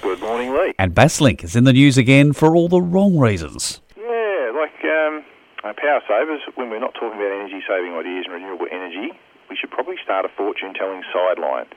Good morning, Lee. And Basslink is in the news again for all the wrong reasons. Yeah, power savers, when we're not talking about energy-saving ideas and renewable energy, we should probably start a fortune-telling sideline.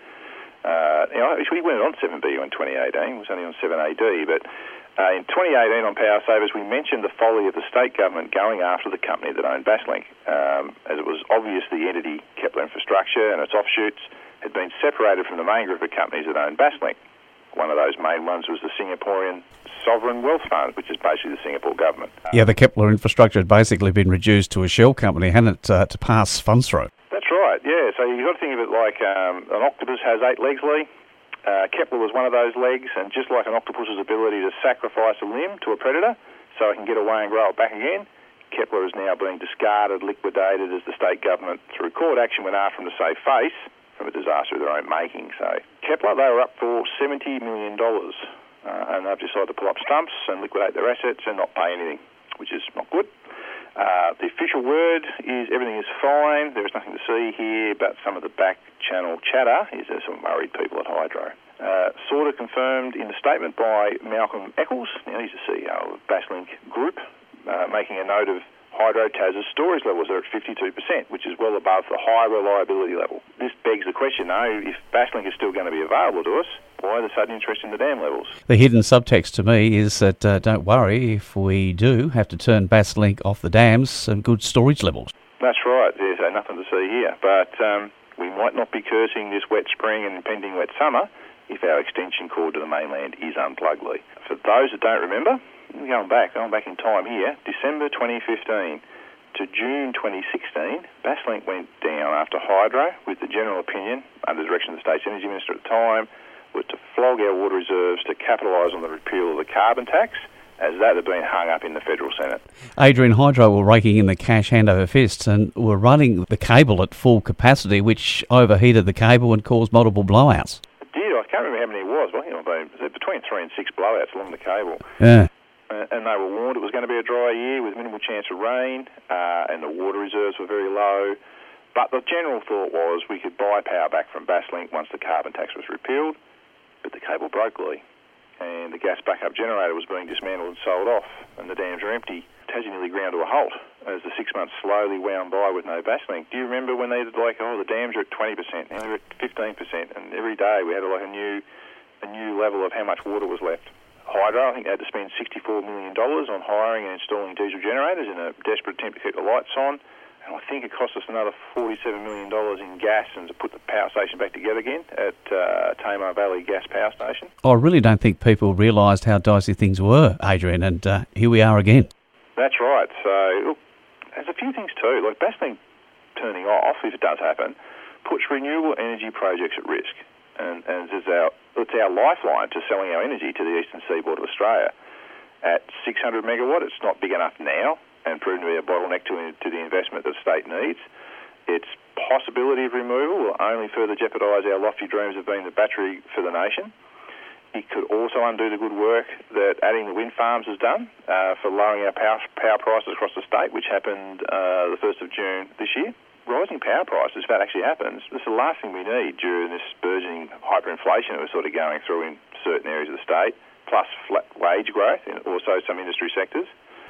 We went on 7BU in 2018, it was only on 7AD, but in 2018 on Power Savers, we mentioned the folly of the state government going after the company that owned Basslink, as it was obvious the entity, Kepler Infrastructure, and its offshoots had been separated from the main group of companies that owned Basslink. One of those main ones was the Singaporean Sovereign Wealth Fund, which is basically the Singapore government. Yeah, the Kepler Infrastructure had basically been reduced to a shell company, hadn't it, to pass funds through? That's right, yeah. So you've got to think of it like an octopus has 8 legs, Lee. Kepler was one of those legs, and just like an octopus's ability to sacrifice a limb to a predator so it can get away and grow it back again, Kepler is now being discarded, liquidated as the state government, through court action, went after them to save face from a disaster of their own making. So Kepler, they were up for $70 million, and they've decided to pull up stumps and liquidate their assets and not pay anything, which is not good. The official word is everything is fine. There is nothing to see here, but some of the back-channel chatter is there's some worried people at Hydro. Sort of confirmed in the statement by Malcolm Eccles, now he's the CEO of Basslink Group, making a note of Hydro Tas's storage levels are at 52%, which is well above the high reliability level. This begs the question, though, if Basslink is still going to be available to us, why the sudden interest in the dam levels? The hidden subtext to me is that, don't worry, if we do have to turn Basslink off the dams, some good storage levels. That's right, there's nothing to see here. But we might not be cursing this wet spring and impending wet summer if our extension cord to the mainland is unplugged, Lee. For those that don't remember, going back in time here, December 2015 to June 2016, Basslink went down after Hydro, with the general opinion, under the direction of the State's Energy Minister at the time, was to flog our water reserves to capitalise on the repeal of the carbon tax, as that had been hung up in the Federal Senate. Adrian, Hydro were raking in the cash hand over fist and were running the cable at full capacity, which overheated the cable and caused multiple blowouts. It did. I can't remember how many it was. Well, between 3 and 6 blowouts along the cable. Yeah. And they were warned it was going to be a dry year with minimal chance of rain, and the water reserves were very low. But the general thought was we could buy power back from Basslink once the carbon tax was repealed, but the cable broke, Lee, and the gas backup generator was being dismantled and sold off, and the dams are empty. Tassie nearly ground to a halt as the 6 months slowly wound by with no Basslink. Do you remember when they did the dams are at 20%, now they're at 15%, and every day we had a new level of how much water was left. Hydro, I think they had to spend $64 million on hiring and installing diesel generators in a desperate attempt to keep the lights on. And I think it cost us another $47 million in gas and to put the power station back together again at Tamar Valley Gas Power Station. I really don't think people realised how dicey things were, Adrian, and here we are again. That's right. So, look, there's a few things too. Like Basslink turning off, if it does happen, puts renewable energy projects at risk. And it's our lifeline to selling our energy to the eastern seaboard of Australia. At 600 megawatt, it's not big enough now and proven to be a bottleneck to the investment that the state needs. Its possibility of removal will only further jeopardise our lofty dreams of being the battery for the nation. It could also undo the good work that adding the wind farms has done for lowering our power prices across the state, which happened the 1st of June this year. Rising power prices, if that actually happens, this is the last thing we need during this burgeoning hyperinflation that we're sort of going through in certain areas of the state, plus flat wage growth in also some industry sectors.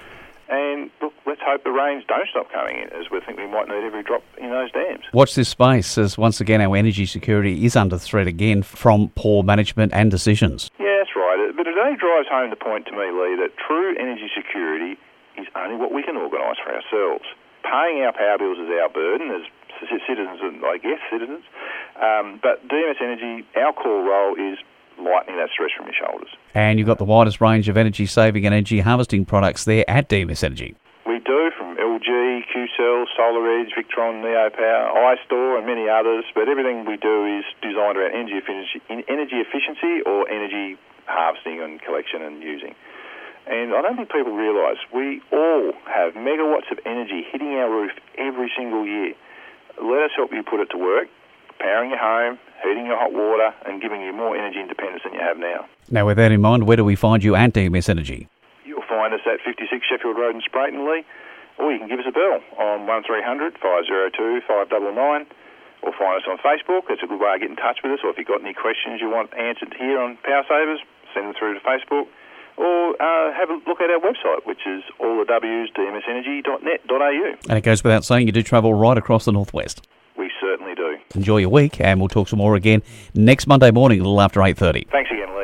And look, let's hope the rains don't stop coming in, as we think we might need every drop in those dams. Watch this space, as once again our energy security is under threat again from poor management and decisions. Yeah, that's right. But it only drives home the point to me, Lee, that true energy security is only what we can organise for ourselves. Paying our power bills is our burden as citizens, citizens. But DMS Energy, our core role is lightening that stress from your shoulders. And you've got the widest range of energy-saving and energy harvesting products there at DMS Energy. We do, from LG, QCell, SolarEdge, Victron, NeoPower, iStore and many others, but everything we do is designed around energy efficiency or energy harvesting and collection and using. And I don't think people realise we all have megawatts of energy hitting our roof every single year. Let us help you put it to work, powering your home, heating your hot water and giving you more energy independence than you have now. Now, with that in mind, where do we find you at DMS Energy? You'll find us at 56 Sheffield Road in Sprayton, Lee, or you can give us a bell on 1300 502 599, or find us on Facebook. It's a good way to get in touch with us, or if you've got any questions you want answered here on Power Savers, send them through to Facebook, or have a look at our website, which is allthews.dmsenergy.net.au. And it goes without saying, you do travel right across the northwest. We certainly do. Enjoy your week, and we'll talk some more again next Monday morning, a little after 8:30. Thanks again, Lee.